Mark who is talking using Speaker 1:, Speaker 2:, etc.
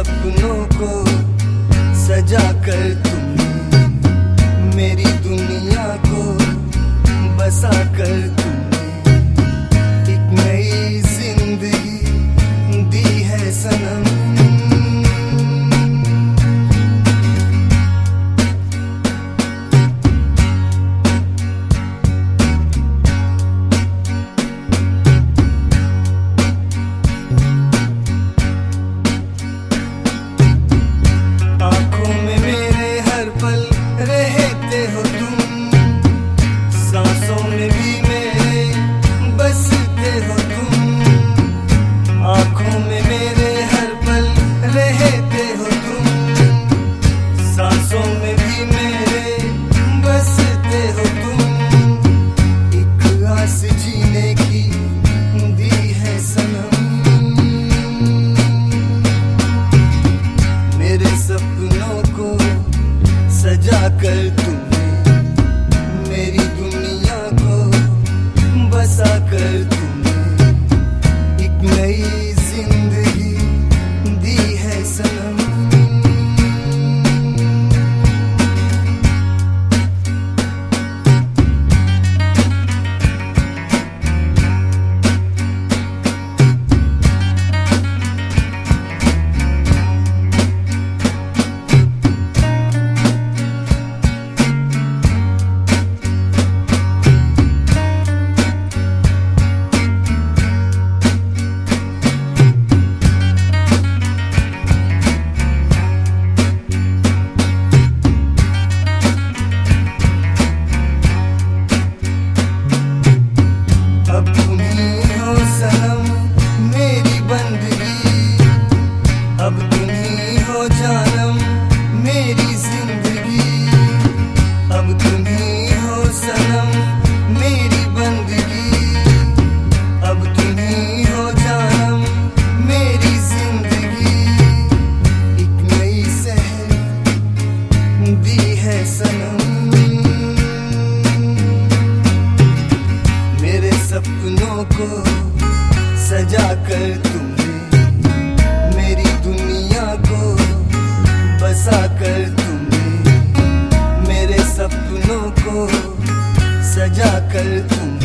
Speaker 1: सपनों को सजा कर तुमने मेरी दुनिया को बसा कर तुमने एक नई जिंदगी दी है सनम। सजा कर तुमने मेरी दुनिया को बसा कर तुमने एक नई जिंदगी दी है सनम। अब तुम ही हो जानम मेरी जिंदगी, अब तुम ही हो सनम मेरी बंदगी, अब तुम ही हो जानम मेरी जिंदगी, एक नई सहर दी है सनम। मेरे सपनों को सजा कर तुमने मेरी दुनिया को बसा कर तुमने मेरे सपनों को सजा कर तुमने